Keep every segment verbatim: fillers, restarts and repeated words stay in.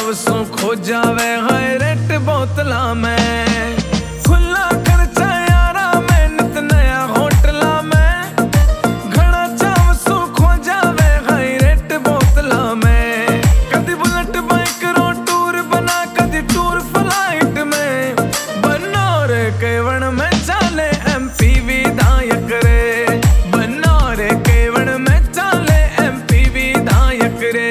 चावसू खो जावे high rate बोतला में खुला खर्चा यारा में नित नया होटला में घना चावसू खो जावे हाय रेट बोतला में कदी बुलेट बाइक रो टूर बना कदी टूर फ्लाइट में बनौर केवण में चाले एमपी विधायक रे बनौर केवण में चाले एमपी विधायक रे।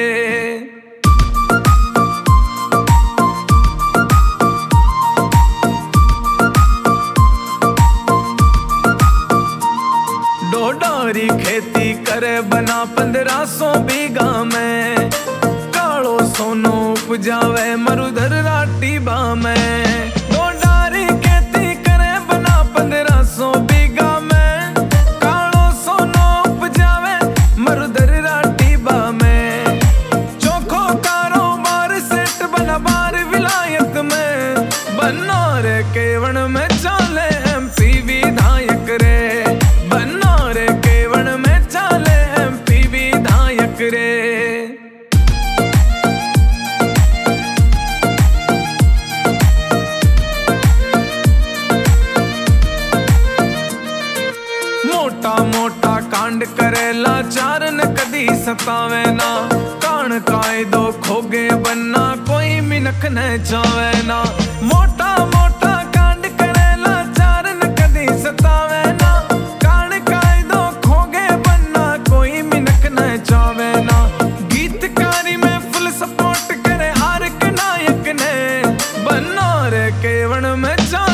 डोडोरी खेती करे बना पंद्रह सौ बीघा में कालो सोनो उपजावे मरुधर राटी बा में डोडोरी खेती करे बना पंद्रह सौ बीघा में कालो सोनो उपजावे मरुधर राटी बा में चोखो कारोबार सेठ बना बार विलायत में बनौर केवण में चाले एमपी विधायक रे बनौर केवण में चाले एमपी विधायक रे। मोटा मोटा कांड करेला चारन कदी सतावे ना कान कायदो खोगे बनना कोई मिनख न चावे ना मोटा मोटा कांड करेला चारन कदी सतावे ना कान कायदो खोगे बनना कोई मिनख न चावे ना गीतकारी में फुल सपोर्ट करे हर एक नायक ने बनौर केवण में चा